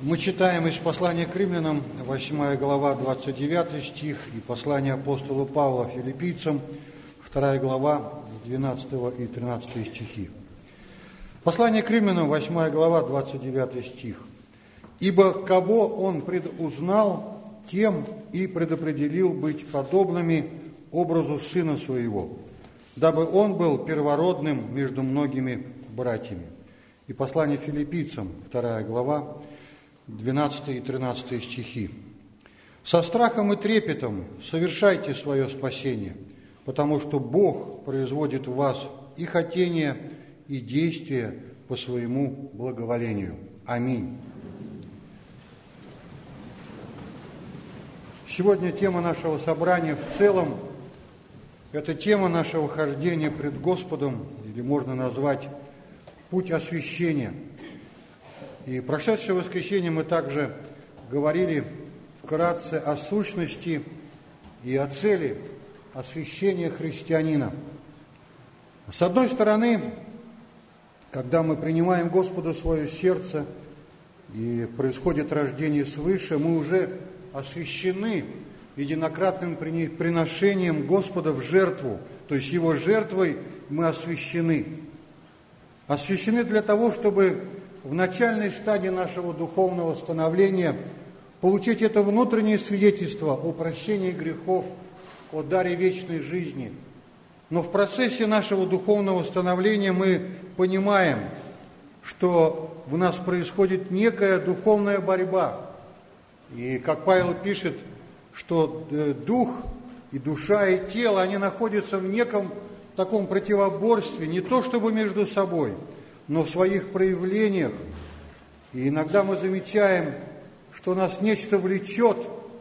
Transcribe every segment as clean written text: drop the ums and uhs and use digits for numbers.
Мы читаем из послания к римлянам, 8 глава, 29 стих, и послание апостола Павла филиппийцам, 2 глава, 12 и 13 стихи. Послание к римлянам, 8 глава, 29 стих. «Ибо кого он предузнал, тем и предопределил быть подобными образу Сына Своего, дабы он был первородным между многими братьями». И послание филиппийцам, 2 глава, 12 и 13 стихи. «Со страхом и трепетом совершайте свое спасение, потому что Бог производит в вас и хотение, и действия по своему благоволению. Аминь». Сегодня тема нашего собрания в целом – это тема нашего хождения пред Господом, или можно назвать «Путь освящения». И в прошедшее воскресенье мы также говорили вкратце о сущности и о цели освящения христианина. С одной стороны, когда мы принимаем Господа в свое сердце и происходит рождение свыше, мы уже освящены единократным приношением Господа в жертву, то есть Его жертвой мы освящены. Освящены для того, чтобы в начальной стадии нашего духовного становления получить это внутреннее свидетельство о прощении грехов, о даре вечной жизни. Но в процессе нашего духовного становления мы понимаем, что в нас происходит некая духовная борьба. И, как Павел пишет, что дух и душа и тело, они находятся в неком таком противоборстве, не то чтобы между собой, но в своих проявлениях. И иногда мы замечаем, что нас нечто влечет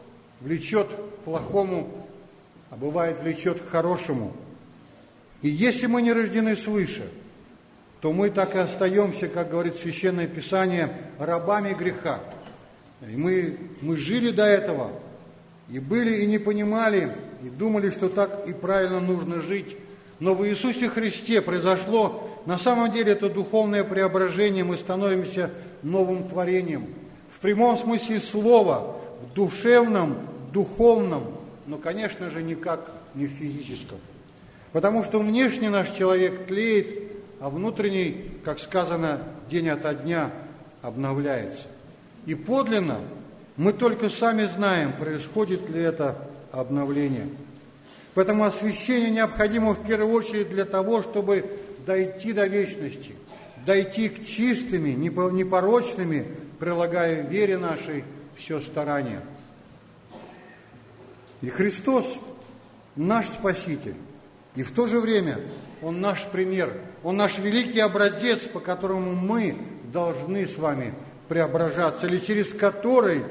к плохому, а бывает влечет к хорошему. И если мы не рождены свыше, то мы так и остаемся, как говорит Священное Писание, рабами греха. И мы жили до этого, и были, и не понимали, и думали, что так и правильно нужно жить. Но в Иисусе Христе произошло, на самом деле, это духовное преображение, мы становимся новым творением. В прямом смысле слова, в душевном, духовном, но, конечно же, никак не в физическом. Потому что внешне наш человек тлеет, а внутренний, как сказано, день ото дня обновляется. И подлинно мы только сами знаем, происходит ли это обновление. Поэтому освящение необходимо в первую очередь для того, чтобы дойти до вечности, дойти к чистыми, непорочными, прилагая вере нашей все старание. И Христос наш Спаситель, и в то же время Он наш пример, Он наш великий образец, по которому мы должны с вами преображаться, или через которого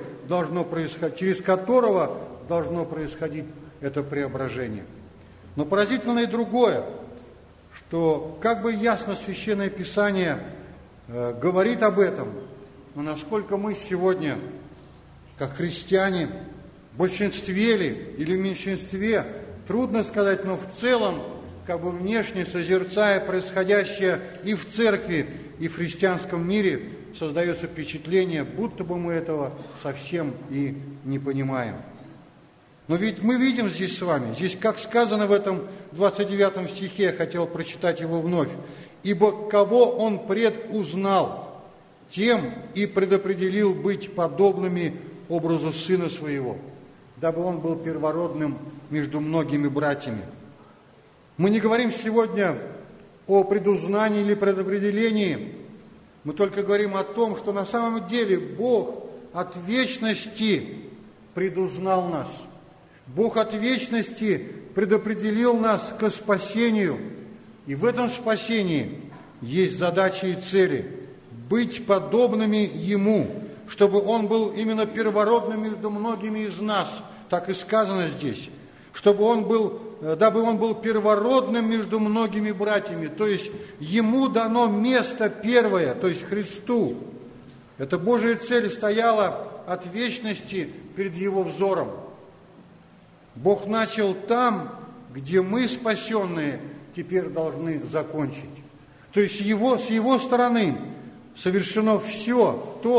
должно происходить это преображение. Но поразительно и другое, что как бы ясно Священное Писание говорит об этом, но насколько мы сегодня, как христиане, в большинстве ли или в меньшинстве, трудно сказать, но в целом, как бы внешне созерцая происходящее и в церкви, и в христианском мире, создается впечатление, будто бы мы этого совсем и не понимаем. Но ведь мы видим здесь с вами, здесь, как сказано в этом 29 стихе, я хотел прочитать его вновь, «Ибо кого он предузнал, тем и предопределил быть подобными образу Сына Своего, дабы он был первородным между многими братьями». Мы не говорим сегодня о предузнании или предопределении, мы только говорим о том, что на самом деле Бог от вечности предузнал нас. Бог от вечности предопределил нас к спасению. И в этом спасении есть задачи и цели – быть подобными Ему, чтобы Он был именно первородным между многими из нас, так и сказано здесь, дабы Он был первородным между многими братьями, то есть Ему дано место первое, то есть Христу. Эта Божья цель стояла от вечности перед Его взором. Бог начал там, где мы, спасенные, теперь должны закончить. То есть с Его стороны совершено все то,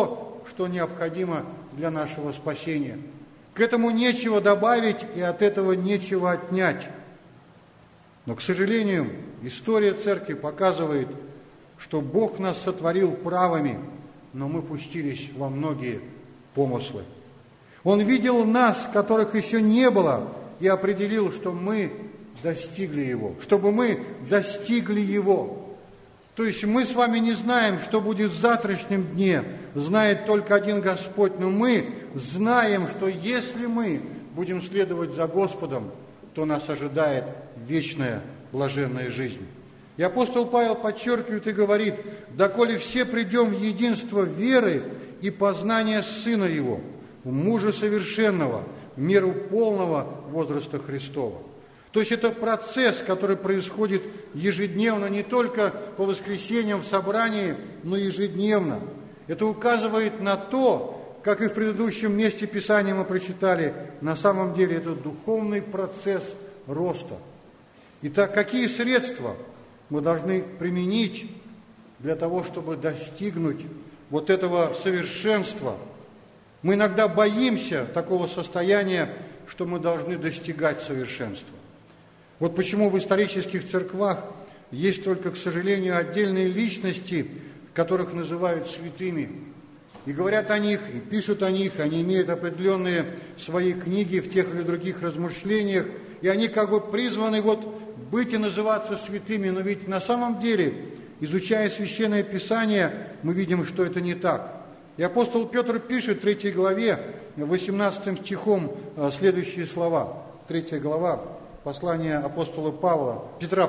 что необходимо для нашего спасения. К этому нечего добавить и от этого нечего отнять. Но, к сожалению, история Церкви показывает, что Бог нас сотворил правыми, но мы пустились во многие помыслы. Он видел нас, которых еще не было, и определил, что мы достигли Его, чтобы мы достигли Его. То есть мы с вами не знаем, что будет в завтрашнем дне, знает только один Господь, но мы знаем, что если мы будем следовать за Господом, то нас ожидает вечная блаженная жизнь. И апостол Павел подчеркивает и говорит: «Доколе все придем в единство веры и познания Сына Его, в мужа совершенного, в меру полного возраста Христова». То есть это процесс, который происходит ежедневно, не только по воскресеньям в собрании, но ежедневно. Это указывает на то, как и в предыдущем месте Писания мы прочитали, на самом деле это духовный процесс роста. Итак, какие средства мы должны применить для того, чтобы достигнуть вот этого совершенства? Мы иногда боимся такого состояния, что мы должны достигать совершенства. Вот почему в исторических церквах есть только, к сожалению, отдельные личности, которых называют святыми. И говорят о них, и пишут о них, они имеют определенные свои книги в тех или других размышлениях, и они как бы призваны вот быть и называться святыми, но ведь на самом деле, изучая Священное Писание, мы видим, что это не так. И апостол Петр пишет в 3 главе, 18 стихом следующие слова. 3 глава, послание апостола Петра,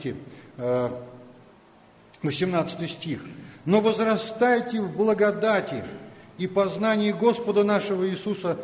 18 стих. «Но возрастайте в благодати и познании Господа нашего и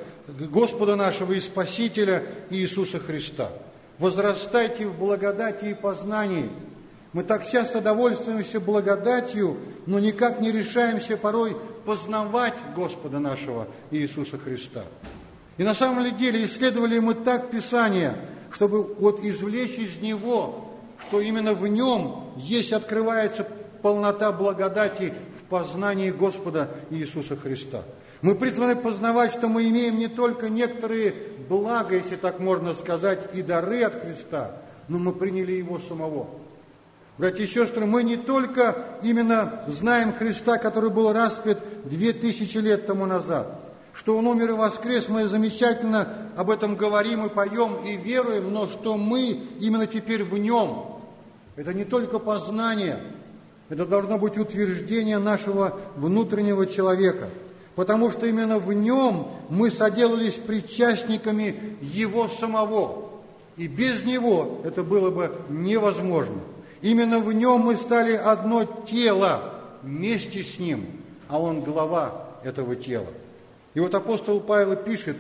Спасителя Иисуса Христа». Возрастайте в благодати и познании. Мы так часто довольствуемся благодатью, но никак не решаемся порой познавать Господа нашего Иисуса Христа. И на самом деле исследовали мы так Писание, чтобы вот извлечь из него, что именно в нем открывается полнота благодати в познании Господа Иисуса Христа. Мы призваны познавать, что мы имеем не только некоторые блага, если так можно сказать, и дары от Христа, но мы приняли Его самого. Братья и сестры, мы не только именно знаем Христа, который был распят 2000 лет тому назад, что Он умер и воскрес, мы замечательно об этом говорим и поем, и веруем, но что мы именно теперь в Нем. Это не только познание, это должно быть утверждение нашего внутреннего человека, потому что именно в Нем мы соделались причастниками Его самого, и без Него это было бы невозможно. Именно в Нем мы стали одно тело вместе с Ним, а Он глава этого тела. И вот апостол Павел пишет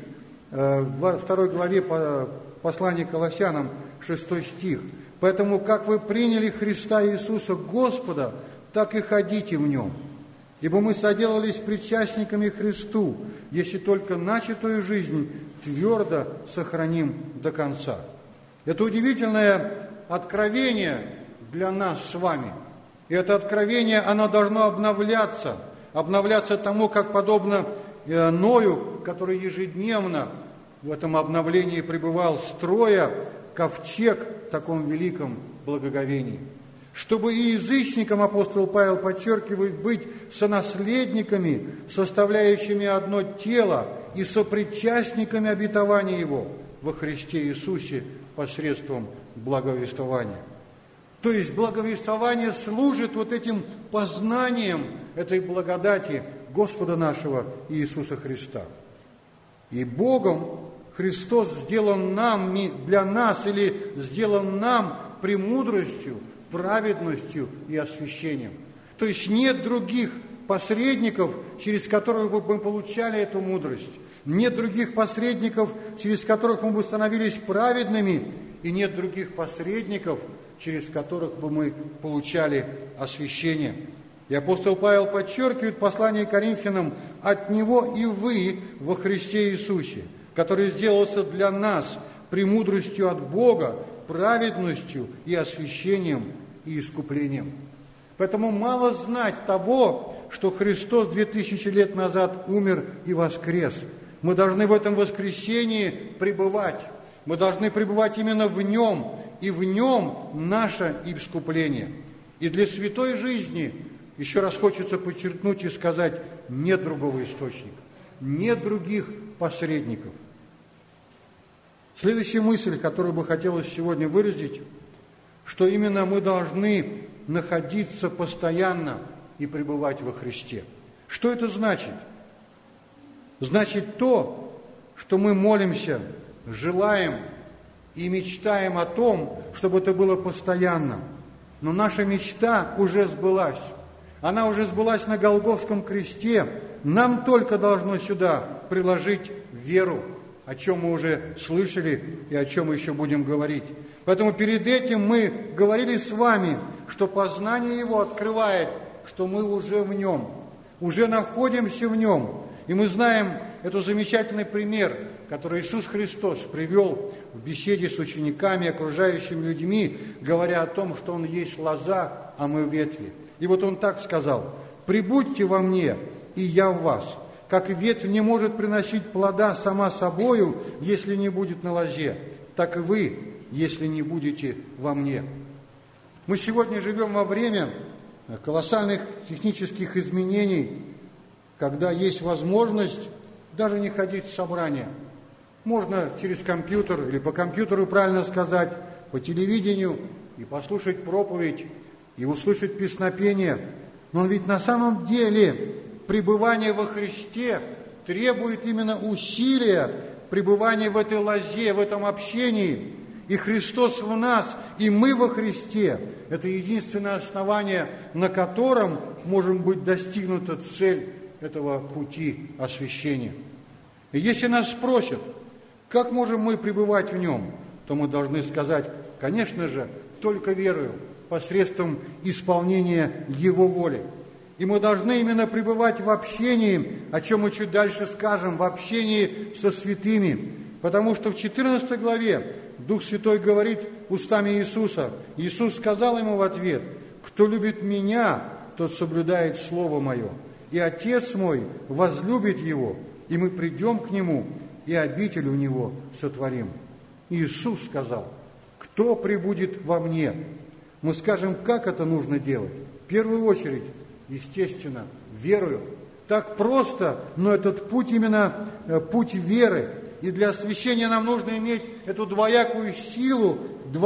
в 2 главе послания к Колоссянам, 6 стих: «Поэтому, как вы приняли Христа Иисуса Господа, так и ходите в Нем. Ибо мы соделались причастниками Христу, если только начатую жизнь твердо сохраним до конца». Это удивительное откровение для нас с вами. И это откровение, оно должно обновляться тому, как подобно Ною, который ежедневно в этом обновлении пребывал, строя ковчег в таком великом благоговении. Чтобы и язычникам, апостол Павел подчеркивает, быть сонаследниками, составляющими одно тело и сопричастниками обетования Его во Христе Иисусе посредством благовествования. То есть благовествование служит вот этим познанием этой благодати Господа нашего Иисуса Христа. И Богом Христос сделан нам, для нас, или сделан нам премудростью, праведностью и освящением. То есть нет других посредников, через которых бы мы получали эту мудрость. Нет других посредников, через которых мы бы становились праведными, и нет других посредников, через которых бы мы получали освящение. И апостол Павел подчеркивает в послании к Коринфянам: «От Него и вы во Христе Иисусе, который сделался для нас премудростью от Бога, праведностью и освящением и искуплением». Поэтому мало знать того, что Христос 2000 лет назад умер и воскрес. Мы должны в этом воскресении пребывать. Мы должны пребывать именно в Нем, и в Нем наше искупление. И для святой жизни, еще раз хочется подчеркнуть и сказать, нет другого источника, нет других посредников. Следующая мысль, которую бы хотелось сегодня выразить, что именно мы должны находиться постоянно и пребывать во Христе. Что это значит? Значит то, что мы молимся, желаем и мечтаем о том, чтобы это было постоянно. Но наша мечта уже сбылась. Она уже сбылась на Голгофском кресте. Нам только должно сюда приложить веру, о чем мы уже слышали и о чем мы еще будем говорить. Поэтому перед этим мы говорили с вами, что познание Его открывает, что мы уже в Нем, уже находимся в Нем. И мы знаем этот замечательный пример, который Иисус Христос привел в беседе с учениками, окружающими людьми, говоря о том, что Он есть лоза, а мы ветви. И вот Он так сказал: «Прибудьте во мне, и я в вас. Как ветвь не может приносить плода сама собою, если не будет на лозе, так и вы, если не будете во мне». Мы сегодня живем во время колоссальных технических изменений, когда есть возможность даже не ходить в собрания. Можно через компьютер, или по компьютеру, правильно сказать, по телевидению, и послушать проповедь, и услышать песнопение. Но ведь на самом деле пребывание во Христе требует именно усилия, пребывания в этой лозе, в этом общении. И Христос в нас, и мы во Христе. Это единственное основание, на котором может быть достигнута цель этого пути освящения. И если нас спросят, как можем мы пребывать в Нем, то мы должны сказать, конечно же, только верою, посредством исполнения Его воли. И мы должны именно пребывать в общении, о чем мы чуть дальше скажем, в общении со святыми. Потому что в 14 главе Дух Святой говорит устами Иисуса. Иисус сказал ему в ответ: «Кто любит Меня, тот соблюдает Слово Мое, и Отец Мой возлюбит Его, и мы придем к Нему, и обитель у Него сотворим». Иисус сказал: «Кто пребудет во Мне?» Мы скажем, как это нужно делать. В первую очередь, естественно, верою. Так просто, но этот путь именно путь веры. И для освящения нам нужно иметь эту двоякую силу,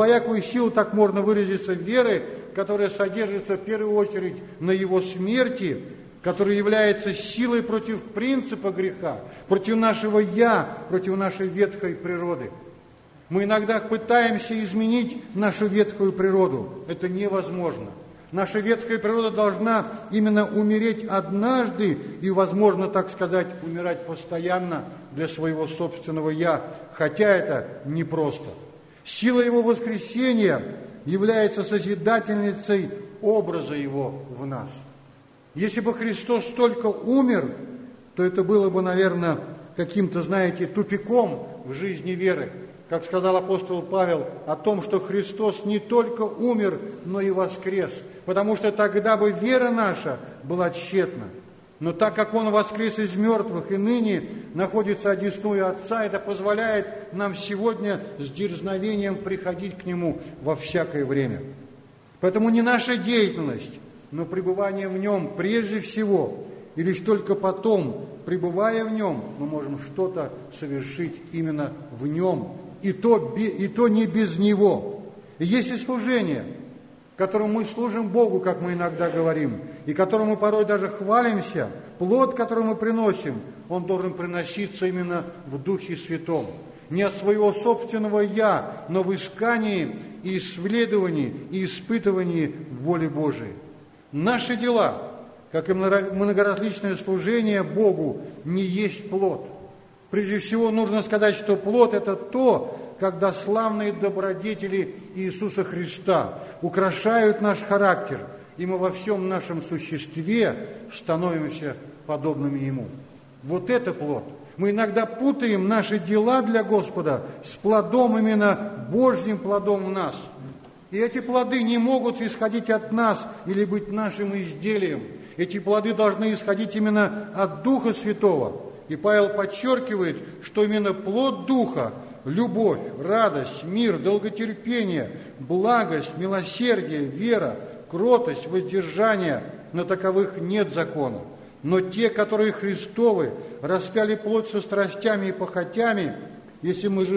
так можно выразиться, веры, которая содержится в первую очередь на Его смерти, которая является силой против принципа греха, против нашего «я», против нашей ветхой природы. Мы иногда пытаемся изменить нашу ветхую природу. Это невозможно. Наша ветхая природа должна именно умереть однажды и, возможно, так сказать, умирать постоянно для своего собственного «я», хотя это непросто. Сила Его воскресения является созидательницей образа Его в нас. Если бы Христос только умер, то это было бы, наверное, каким-то, знаете, тупиком в жизни веры. Как сказал апостол Павел о том, что Христос не только умер, но и воскрес, потому что тогда бы вера наша была тщетна. Но так как Он воскрес из мертвых и ныне находится одесную Отца, это позволяет нам сегодня с дерзновением приходить к Нему во всякое время. Поэтому не наша деятельность, но пребывание в Нем прежде всего, и лишь только потом, пребывая в Нем, мы можем что-то совершить именно в Нем, и то не без Него. И если служение, которому мы служим Богу, как мы иногда говорим, и которому мы порой даже хвалимся, плод, который мы приносим, он должен приноситься именно в Духе Святом. Не от своего собственного «я», но в искании и исследовании и испытывании воли Божией. Наши дела, как и многоразличное служение Богу, не есть плод. Прежде всего нужно сказать, что плод – это то, когда славные добродетели Иисуса Христа украшают наш характер, и мы во всем нашем существе становимся подобными Ему. Вот это плод. Мы иногда путаем наши дела для Господа с плодом, именно Божьим плодом в нас. И эти плоды не могут исходить от нас или быть нашим изделием. Эти плоды должны исходить именно от Духа Святого. И Павел подчеркивает, что именно плод Духа – любовь, радость, мир, долготерпение, благость, милосердие, вера, кротость, воздержание – на таковых нет закона. Но те, которые Христовы, распяли плоть со страстями и похотями, если мы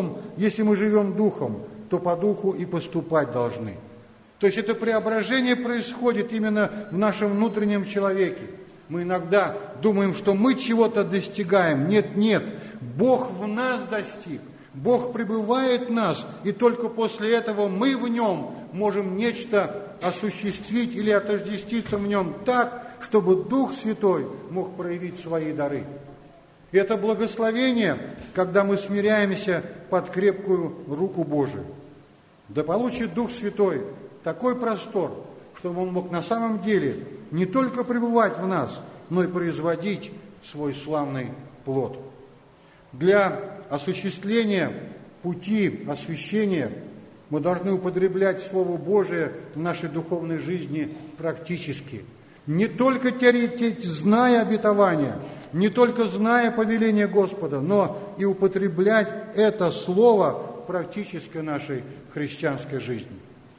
живем Духом, то по Духу и поступать должны. То есть это преображение происходит именно в нашем внутреннем человеке. Мы иногда думаем, что мы чего-то достигаем. Нет, Бог в нас достиг. Бог пребывает в нас, и только после этого мы в Нем можем нечто осуществить или отождествиться в Нем так, чтобы Дух Святой мог проявить свои дары. И это благословение, когда мы смиряемся под крепкую руку Божию. Да получит Дух Святой такой простор, чтобы Он мог на самом деле не только пребывать в нас, но и производить свой славный плод. Для осуществления пути освящения мы должны употреблять Слово Божие в нашей духовной жизни практически. Не только зная обетования, не только зная повеления Господа, но и употреблять это Слово в практической нашей христианской жизни.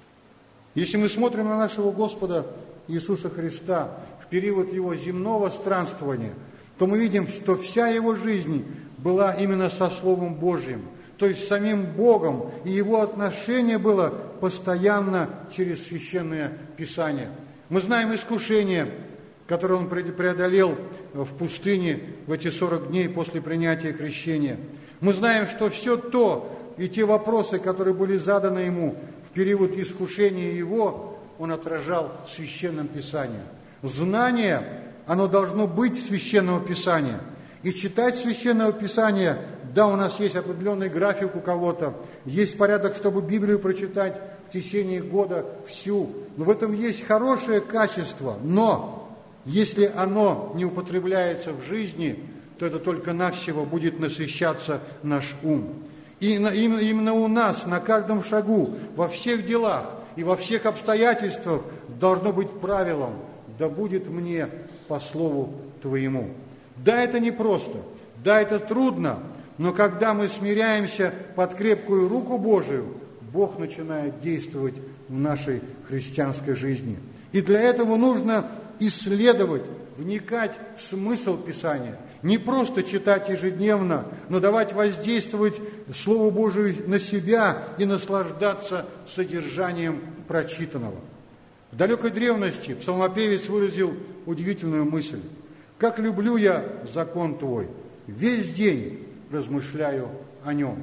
Если мы смотрим на нашего Господа Иисуса Христа в период Его земного странствования, то мы видим, что вся Его жизнь была именно со Словом Божьим, то есть с самим Богом, и Его отношение было постоянно через Священное Писание. Мы знаем искушение, которое Он преодолел в пустыне в эти 40 дней после принятия крещения. Мы знаем, что все то и те вопросы, которые были заданы Ему в период искушения Его, Он отражал в Священном Писании. Знание, оно должно быть Священного Писания. И читать Священное Писание, да, у нас есть определенный график у кого-то, есть порядок, чтобы Библию прочитать в течение года всю. Но в этом есть хорошее качество, но если оно не употребляется в жизни, то это только навсего будет насыщаться наш ум. И именно у нас на каждом шагу, во всех делах и во всех обстоятельствах должно быть правилом: да будет мне по слову Твоему. Да, это непросто, да, это трудно, но когда мы смиряемся под крепкую руку Божию, Бог начинает действовать в нашей христианской жизни. И для этого нужно исследовать, вникать в смысл Писания. Не просто читать ежедневно, но давать воздействовать Слову Божию на себя и наслаждаться содержанием прочитанного. В далекой древности псалмопевец выразил удивительную мысль: «Как люблю я закон Твой, весь день размышляю о нем».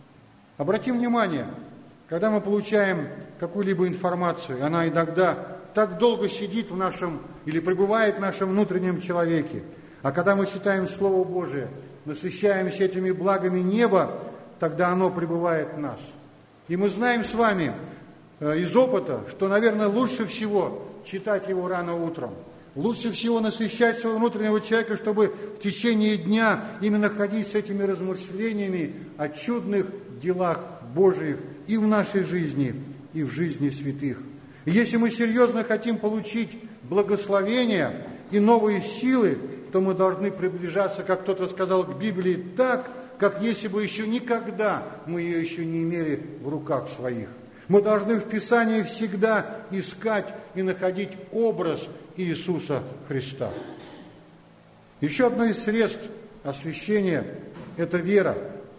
Обратим внимание, когда мы получаем какую-либо информацию, она иногда так долго сидит в нашем или пребывает в нашем внутреннем человеке. А когда мы читаем Слово Божие, насыщаемся этими благами неба, тогда оно пребывает в нас. И мы знаем с вами из опыта, что, наверное, лучше всего читать его рано утром. Лучше всего насыщать своего внутреннего человека, чтобы в течение дня именно ходить с этими размышлениями о чудных делах Божиих и в нашей жизни, и в жизни святых. И если мы серьезно хотим получить благословение и новые силы, то мы должны приближаться, как кто-то сказал, к Библии так, как если бы еще никогда мы ее еще не имели в руках своих. Мы должны в Писании всегда искать и находить образ Иисуса Христа. Еще одно из средств освящения – это вера.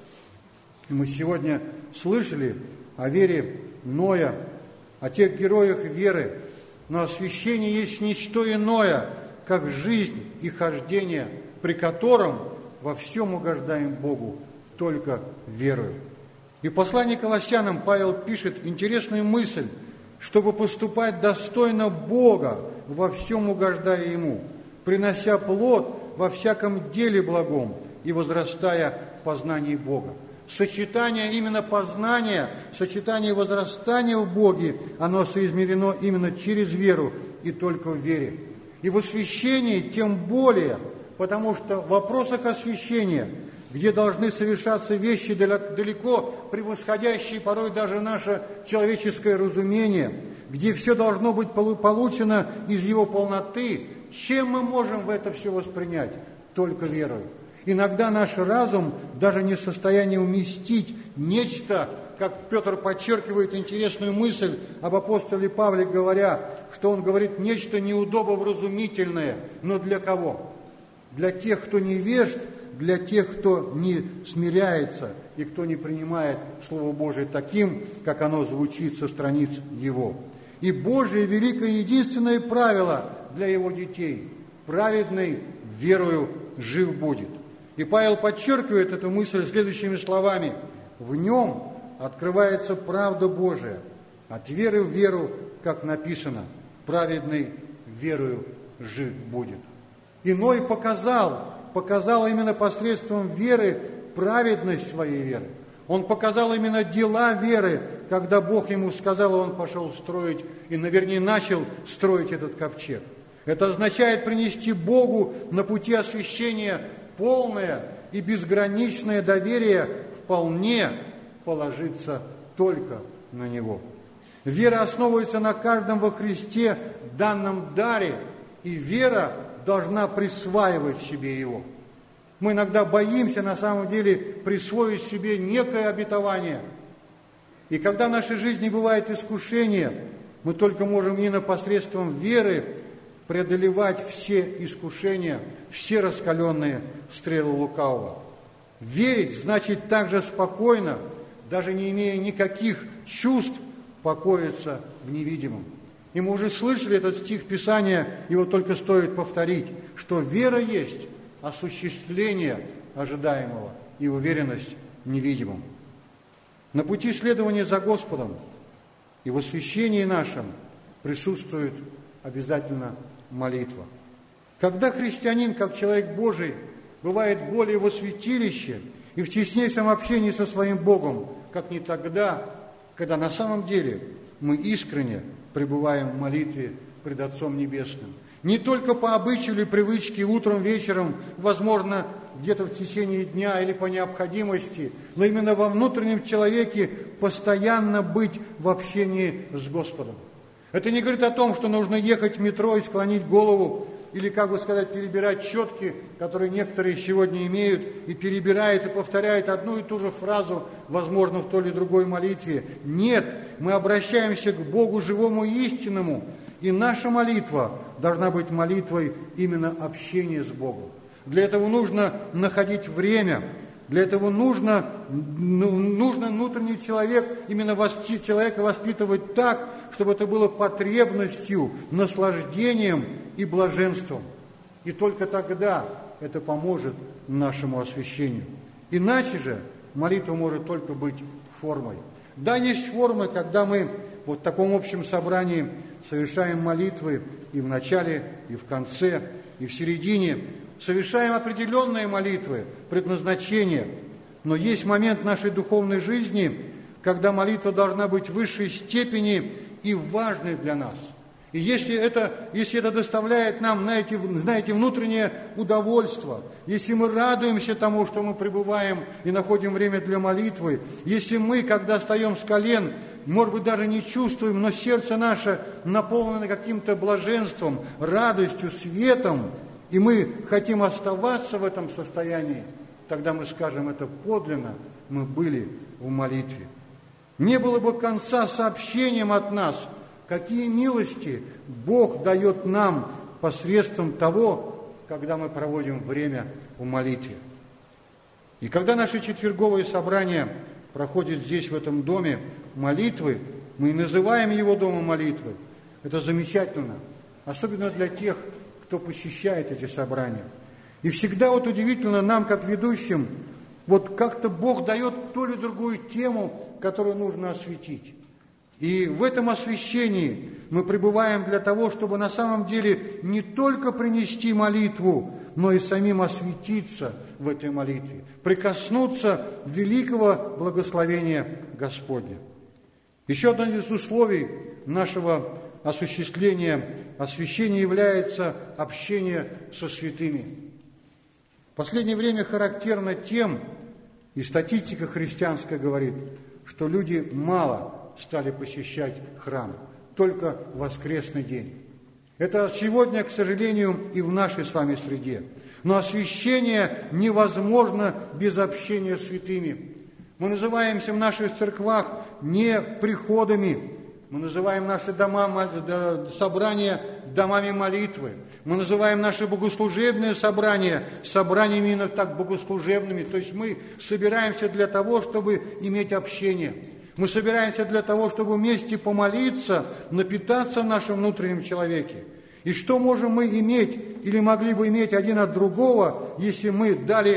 И мы сегодня слышали о вере Ноя, о тех героях веры. Но освящение есть ничто иное, как жизнь и хождение, при котором во всем угождаем Богу только верою. И в послании к Колоссянам Павел пишет интересную мысль: чтобы поступать достойно Бога, во всем угождая Ему, принося плод во всяком деле благом и возрастая в познании Бога. Сочетание именно познания, сочетание возрастания в Боге, оно соизмерено именно через веру и только в вере. И в освящении тем более, потому что в вопросах освящения, где должны совершаться вещи, далеко превосходящие порой даже наше человеческое разумение, где все должно быть получено из его полноты, Чем мы можем это все воспринять? Только верою. Иногда наш разум даже не в состоянии уместить нечто, как Петр подчеркивает интересную мысль об апостоле Павле, говоря, что он говорит нечто неудобовразумительное. Но для кого? Для тех, кто невежд, для тех, кто не смиряется и кто не принимает Слово Божие таким, как оно звучит со страниц его. И Божие великое единственное правило для его детей – праведный верою жив будет. И Павел подчеркивает эту мысль следующими словами: «В нем открывается правда Божия, от веры в веру, как написано, праведный верою жив будет». Иной показал именно посредством веры праведность своей веры. Он показал именно дела веры, когда Бог ему сказал, и он пошел строить, и, наверное, начал строить этот ковчег. Это означает принести Богу на пути освящения полное и безграничное доверие, вполне положиться только на Него. Вера основывается на каждом во Христе данном даре, и вера должна присваивать себе его. Мы иногда боимся на самом деле присвоить себе некое обетование. И когда в нашей жизни бывает искушение, мы только можем именно посредством веры преодолевать все искушения, все раскаленные стрелы лукавого. Верить значит также спокойно, даже не имея никаких чувств, покоиться в невидимом. И мы уже слышали этот стих Писания, его только стоит повторить, что вера есть осуществление ожидаемого и уверенность в невидимом. На пути следования за Господом и в освящении нашем присутствует обязательно молитва. Когда христианин, как человек Божий, бывает более во святилище и в теснейшем общении со своим Богом, как не тогда, когда на самом деле мы искренне пребываем в молитве пред Отцом Небесным. Не только по обычаю или привычке утром, вечером, возможно, где-то в течение дня или по необходимости, но именно во внутреннем человеке постоянно быть в общении с Господом. Это не говорит о том, что нужно ехать в метро и склонить голову, или, как бы сказать, перебирать четки, которые некоторые сегодня имеют, и перебирают и повторяют одну и ту же фразу, возможно, в той или другой молитве. Нет, мы обращаемся к Богу живому и истинному, и наша молитва должна быть молитвой именно общения с Богом. Для этого нужно находить время, для этого нужно внутренний человек, именно человека воспитывать так, чтобы это было потребностью, наслаждением и блаженством. И только тогда это поможет нашему освящению. Иначе же молитва может только быть формой. Да, есть формы, когда мы вот в таком общем собрании совершаем молитвы и в начале, и в конце, и в середине. Совершаем определенные молитвы, предназначения. Но есть момент нашей духовной жизни, когда молитва должна быть в высшей степени и важной для нас. И если это доставляет нам, знаете, внутреннее удовольствие, если мы радуемся тому, что мы пребываем и находим время для молитвы, если мы, когда встаем с колен, может быть, даже не чувствуем, но сердце наше наполнено каким-то блаженством, радостью, светом, и мы хотим оставаться в этом состоянии, тогда мы скажем, это подлинно, мы были в молитве. Не было бы конца сообщением от нас, какие милости Бог дает нам посредством того, когда мы проводим время в молитве. И когда наши четверговые собрания проходят здесь, в этом доме молитвы, мы и называем его домом молитвы. Это замечательно, особенно для тех, кто посещает эти собрания. И всегда вот удивительно нам, как ведущим, вот как-то Бог дает ту или другую тему, которую нужно осветить. И в этом освящении мы пребываем для того, чтобы на самом деле не только принести молитву, но и самим осветиться в этой молитве, прикоснуться великого благословения Господня. Еще одно из условий нашего осуществления освящения является общение со святыми. В последнее время характерно тем, и статистика христианская говорит, что люди мало стали посещать храм, только в воскресный день. Это сегодня, к сожалению, и в нашей с вами среде. Но освящение невозможно без общения с святыми. Мы называемся в наших церквах не приходами, мы называем наши собрания домами молитвы, мы называем наши богослужебные собрания собраниями именно так богослужебными. То есть мы собираемся для того, чтобы иметь общение. Мы собираемся для того, чтобы вместе помолиться, напитаться в нашем внутреннем человеке. И что можем мы иметь или могли бы иметь один от другого, если мы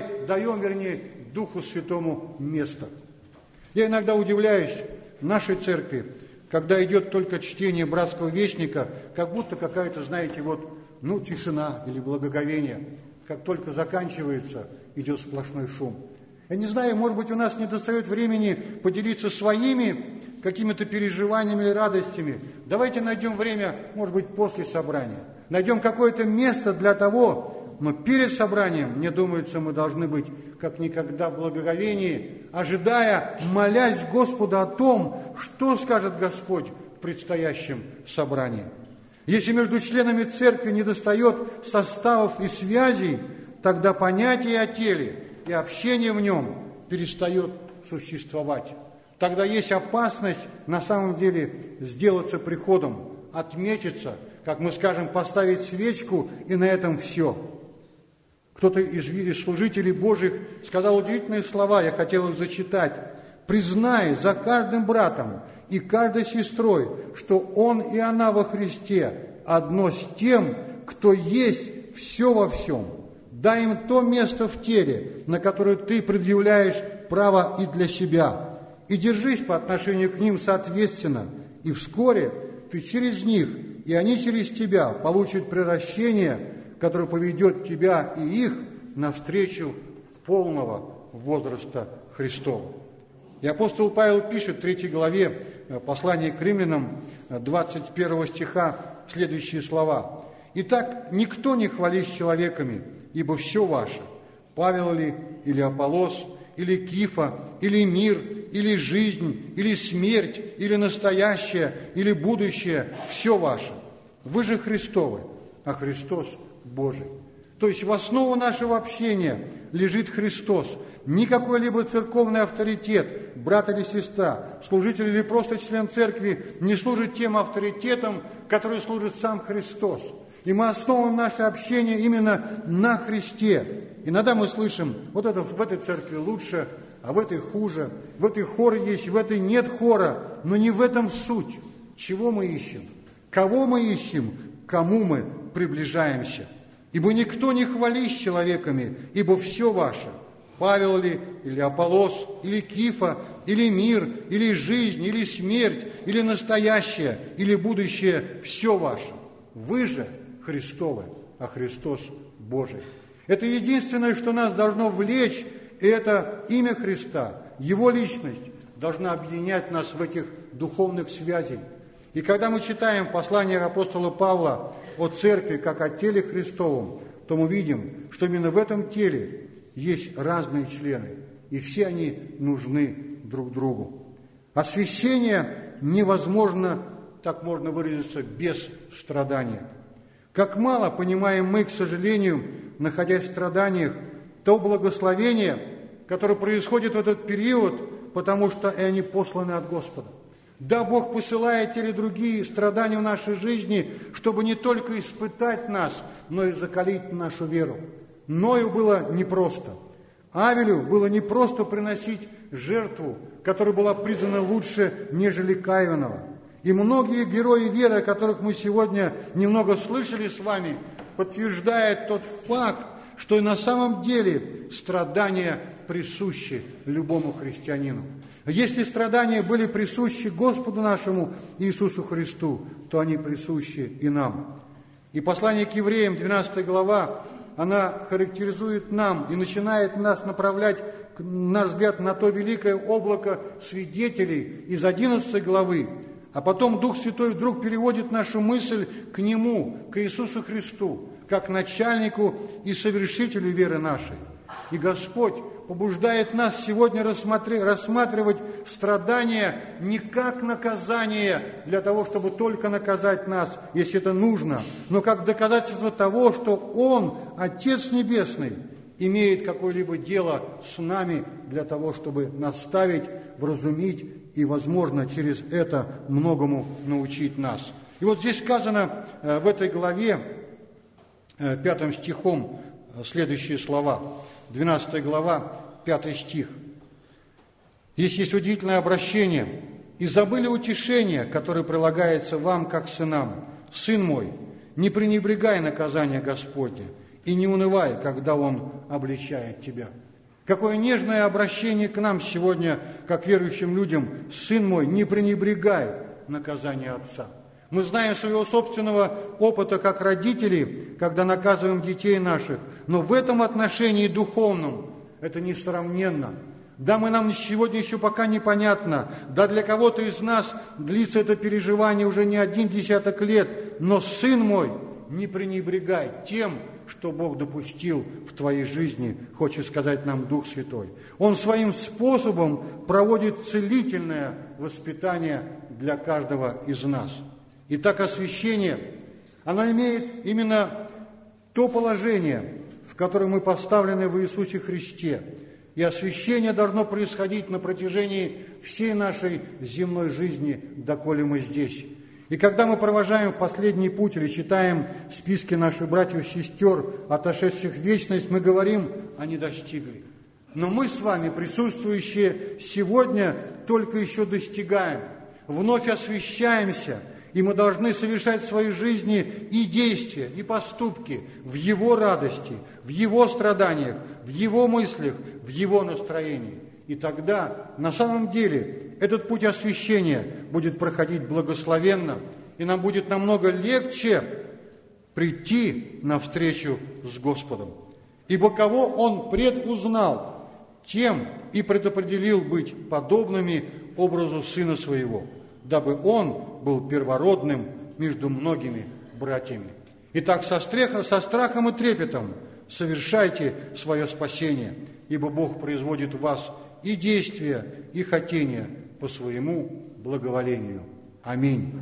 даем Духу Святому место? Я иногда удивляюсь в нашей церкви, когда идет только чтение братского вестника, как будто какая-то, знаете, тишина или благоговение. Как только заканчивается, идет сплошной шум. Я не знаю, может быть, у нас недостает времени поделиться своими какими-то переживаниями или радостями. Давайте найдем время, может быть, после собрания. Найдем какое-то место для того, но перед собранием, мне думается, мы должны быть как никогда в благоговении, ожидая, молясь Господу о том, что скажет Господь в предстоящем собрании. Если между членами церкви недостает составов и связей, тогда понятие о теле и общение в нем перестает существовать. Тогда есть опасность на самом деле сделаться приходом, отметиться, как мы скажем, поставить свечку, и на этом все. Кто-то из служителей Божьих сказал удивительные слова, я хотел их зачитать. «Признай за каждым братом и каждой сестрой, что он и она во Христе одно с тем, кто есть все во всем. Дай им то место в теле, на которое ты предъявляешь право и для себя. И держись по отношению к ним соответственно, и вскоре ты через них, и они через тебя получат приращение, которое поведет тебя и их навстречу полного возраста Христова». И апостол Павел пишет в 3 главе послания к римлянам 21 стиха следующие слова. «Итак, никто не хвались человеками, ибо все ваше, Павел ли, или Аполлос, или Кифа, или мир, или жизнь, или смерть, или настоящее, или будущее, все ваше. Вы же Христовы, а Христос Божий». То есть в основу нашего общения лежит Христос. Не какой-либо церковный авторитет, брат или сестра, служитель или просто член церкви не служит тем авторитетом, который служит сам Христос. И мы основываем наше общение именно на Христе. Иногда мы слышим, вот это в этой церкви лучше, а в этой хуже, в этой хор есть, в этой нет хора, но не в этом суть. Чего мы ищем? Кого мы ищем? Кому мы приближаемся? Ибо никто не хвались человеками, ибо все ваше. Павел ли, или Аполлос, или Кифа, или мир, или жизнь, или смерть, или настоящее, или будущее, все ваше. Вы же Христовы, а Христос Божий. Это единственное, что нас должно влечь, и это имя Христа, Его личность должна объединять нас в этих духовных связях. И когда мы читаем послание апостола Павла о церкви, как о теле Христовом, то мы видим, что именно в этом теле есть разные члены, и все они нужны друг другу. Освящение невозможно, так можно выразиться, без страдания. Как мало понимаем мы, к сожалению, находясь в страданиях, то благословение, которое происходит в этот период, потому что они посланы от Господа. Да, Бог посылает те или другие страдания в нашей жизни, чтобы не только испытать нас, но и закалить нашу веру. Ною было непросто. Авелю было непросто приносить жертву, которая была признана лучше, нежели Каинова. И многие герои веры, о которых мы сегодня немного слышали с вами, подтверждают тот факт, что и на самом деле страдания присущи любому христианину. Если страдания были присущи Господу нашему Иисусу Христу, то они присущи и нам. И послание к евреям, 12 глава, она характеризует нам и начинает нас направлять, наш взгляд, на то великое облако свидетелей из 11 главы. А потом Дух Святой вдруг переводит нашу мысль к Нему, к Иисусу Христу, как начальнику и совершителю веры нашей. И Господь побуждает нас сегодня рассматривать страдания не как наказание для того, чтобы только наказать нас, если это нужно, но как доказательство того, что Он, Отец Небесный, имеет какое-либо дело с нами для того, чтобы наставить, вразумить и, возможно, через это многому научить нас. И вот здесь сказано в этой главе, 5 стихом, следующие слова. 12 глава, 5 стих. Здесь есть удивительное обращение. «И забыли утешение, которое прилагается вам, как сынам. Сын мой, не пренебрегай наказания Господня, и не унывай, когда Он обличает тебя». Какое нежное обращение к нам сегодня, как верующим людям. «Сын мой, не пренебрегай наказания Отца». Мы знаем своего собственного опыта как родители, когда наказываем детей наших, но в этом отношении духовном это несравненно. Да, нам сегодня еще пока непонятно, да, для кого-то из нас длится это переживание уже не 10 лет, но, сын мой, не пренебрегай тем, что Бог допустил в твоей жизни, хочет сказать нам Дух Святой. Он своим способом проводит целительное воспитание для каждого из нас. Итак, освящение, оно имеет именно то положение, в котором мы поставлены в Иисусе Христе. И освящение должно происходить на протяжении всей нашей земной жизни, доколе мы здесь. И когда мы провожаем последний путь или читаем списки наших братьев и сестер, отошедших в вечность, мы говорим, они достигли. Но мы с вами, присутствующие сегодня, только еще достигаем, вновь освящаемся, и мы должны совершать в своей жизни и действия, и поступки в Его радости, в Его страданиях, в Его мыслях, в Его настроении. И тогда, на самом деле, этот путь освящения будет проходить благословенно, и нам будет намного легче прийти навстречу с Господом. Ибо кого Он предузнал, тем и предопределил быть подобными образу Сына Своего, дабы Он был первородным между многими братьями. Итак, со страхом и трепетом совершайте свое спасение, ибо Бог производит в вас и действия, и хотения по своему благоволению. Аминь.